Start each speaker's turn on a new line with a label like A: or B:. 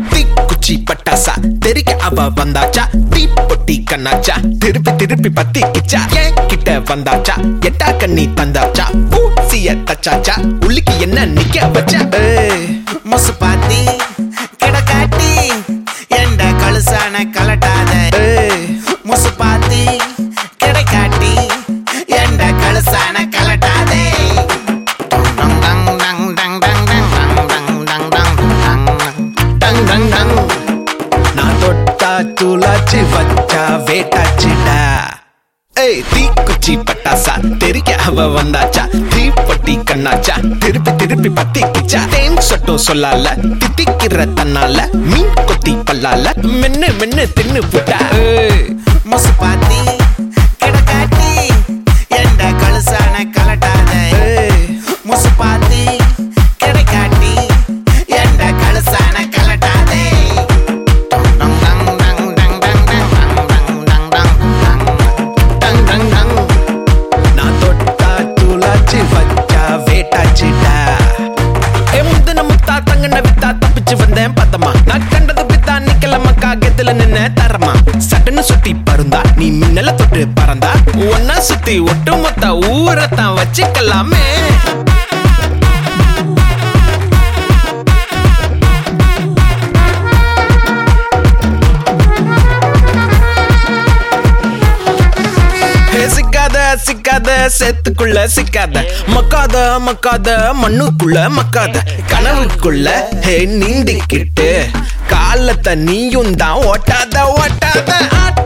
A: தீக்குச்சி பட்டாசா தெரிக்க அவ வந்தாச்சா, தீப்பொட்டி கண்ணாச்சா திருப்பி திருப்பி பத்திக்கிச்சா, ஏன் கிட்ட வந்தாச்சா எட்டா கண்ணி தந்தாச்சா, பூசிய தச்சாச்சா உள்ளிக்கு என்ன நிக்க வச்சா.
B: முசு பாத்தி கிடக்காட்டி எண்ட கழுசான கலட்டாத, முசு பாத்தி கிடக்காட்டி எண்ட கழுசான கலட்டாதே.
A: நான் தொட்டா தூளாச்சு வச்சா வேட்டாச்சுடா. தீக்குச்சி பட்டாசா தெரிக்க அவ வந்தாச்சா, தீப்பொட்டி கண்ணாச்சா திருப்பி திருப்பி பத்திக்கிச்சா, தேன் சொட்டும் சொல்லால தித்திக்கிற தன்னால, மீன் கொத்தி பல்லால மென்னு மென்னு தின்னு புட்டா.
B: முசு பாத்தி கிடக்காட்டி எண்ட கழுசான கலட்டாத, முசு பாத்தி கிடக்காட்டி எண்ட கழுசான கலட்டாதே.
A: நான் தொட்டா தூளாச்சு வச்சா வேட்டாச்சுடா. முந்தின முத்தா தங்கன வித்தா தப்பிச்சு வந்தேன் பத்தமா, நான் கண்டது பித்தா நிக்கலமா காகத்துல நின்ன தரமா, சட்டுன்னு சுட்டி பருந்தா நீ மின்னல தொட்டு பறந்தா, ஒன்னா சுத்தி ஒட்டு மொத்த ஊரத்தான் வச்சுக்கலாமே. சிக்காத சிக்காத சேத்துக்குள்ள சிக்காத, மக்காத மக்காத மண்ணுக்குள்ள மக்காத, கனவுக்குள்ள நீண்டிக்கிட்டு காலத்தை நீயும் தான் ஓட்டாத ஓட்டாத.